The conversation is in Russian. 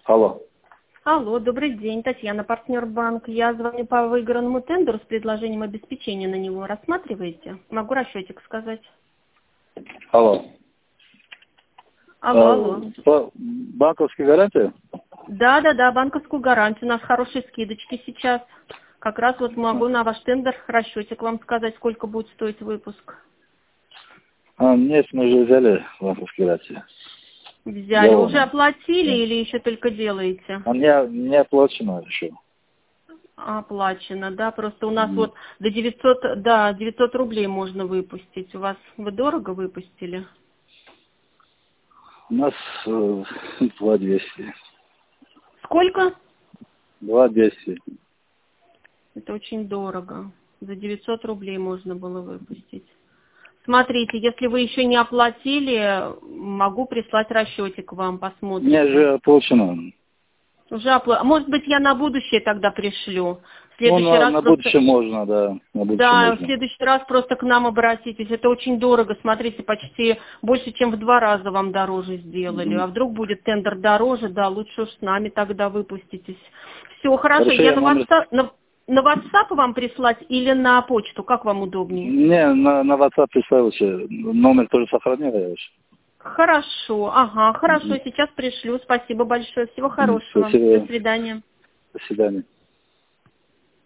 Алло. Алло, добрый день, Татьяна, партнер банк. Я звоню по выигранному тендеру с предложением обеспечения на него. Рассматриваете? Могу расчетик сказать. Алло. Алло. Банковская гарантия? Да, банковскую гарантию. У нас хорошие скидочки сейчас. Как раз вот могу на ваш тендер расчетик вам сказать, сколько будет стоить выпуск. Нет, мы уже взяли банковские гарантии. Взяли. Уже оплатили или еще только делаете? Не оплачено еще. Оплачено, да, просто у нас вот до 900 рублей можно выпустить. У вас вы дорого выпустили? У нас 2200. Сколько? 2200. Это очень дорого. За 900 рублей можно было выпустить. Смотрите, если вы еще не оплатили, могу прислать расчетик вам, посмотрите. Мне же оплачено. Уже Может быть, я на будущее тогда пришлю. В следующий раз на просто... будущее можно, да. На будущее Да, можно. в следующий раз просто к нам обратитесь. Это очень дорого. Смотрите, почти больше, чем в 2 раза вам дороже сделали. А вдруг будет тендер дороже, да, лучше уж с нами тогда выпуститесь. Все, хорошо. Я на WhatsApp вам прислать или на почту? Как вам удобнее? Не, на WhatsApp присылайте. Номер тоже сохранил я еще. Хорошо, хорошо. Сейчас пришлю. Спасибо большое. Всего хорошего. Спасибо. До свидания. До свидания.